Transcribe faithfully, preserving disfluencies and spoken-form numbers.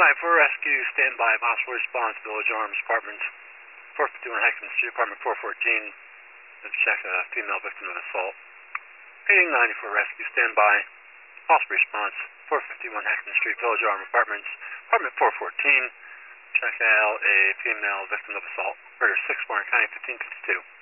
ninety-four Rescue, stand by, possible response, Village Arms, Apartments, four fifty-one Heckman Street, Apartment four fourteen. Let's check a female victim of assault. Paging ninety-four Rescue, stand by, possible response, four fifty-one Heckman Street, Village Arms, Apartments, Apartment four fourteen. Check out a female victim of assault. Murder six, Warren County, fifteen fifty-two.